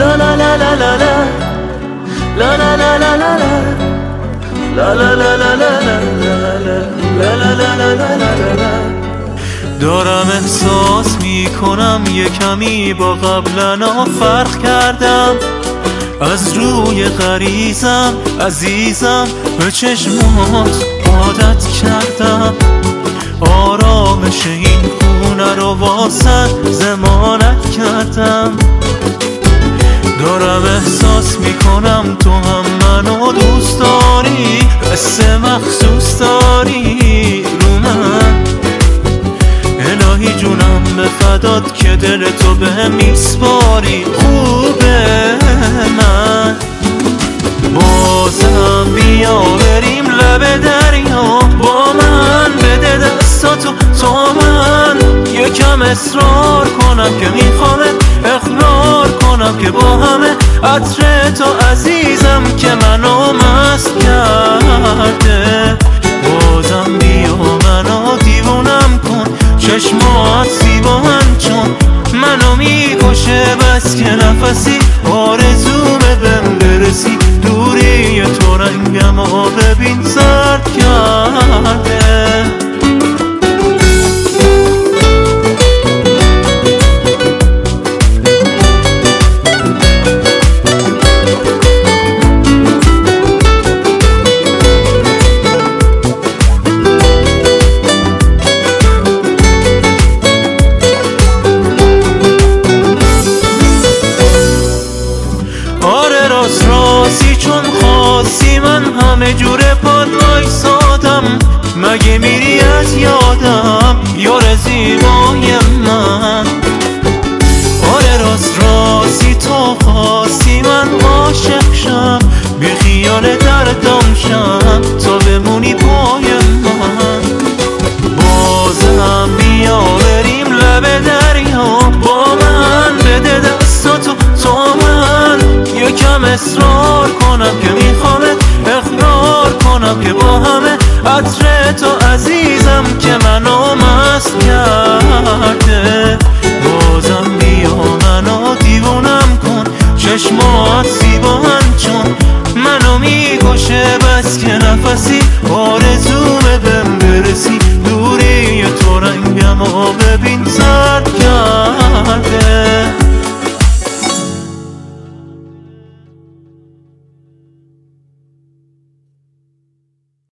لا لا لا لا لا لا لا لا لا لا لا لا لا لا لا لا لا. دارم احساس میکنم یه کمی با قبلنا فرق کردم، از روی غریزم عزیزم به چشمات عادت کردم، آرامش این خونه رو واسه ضمانت کردم. دارم احساس میکنم تو هم منو دوست داری، حس مخصوص داری رو من. الهی جونم به فدات که دل تو به میسپاری خوبه من. بازم بیا بریم لب دریا، با من بده دستاتو تو من یکم اصرار کنم که میخوامت، اقرار کنم که با همه عطر تو عزیزم که منو مست کرده. بازم بیا منو دیوونم کن، چشمات زیبان چون منو میکشه، بس که نفسی آرزومه بهم برسی. دوری تو رنگم و ببین زرد کرده. راستی چون خواستی من همه جوره پاد وایسادم، مگه میری از یادم یار زیبای من. آره راستی تو خواستی من عاشق شم، بی خیال دردم شم تا بمونی پای من. بازم بیا بریم لب دریا، با من بده دستاتو تو من یکم اصرار کنم که میخوامت، اقرار کنم که با همه عطر تو عزیزم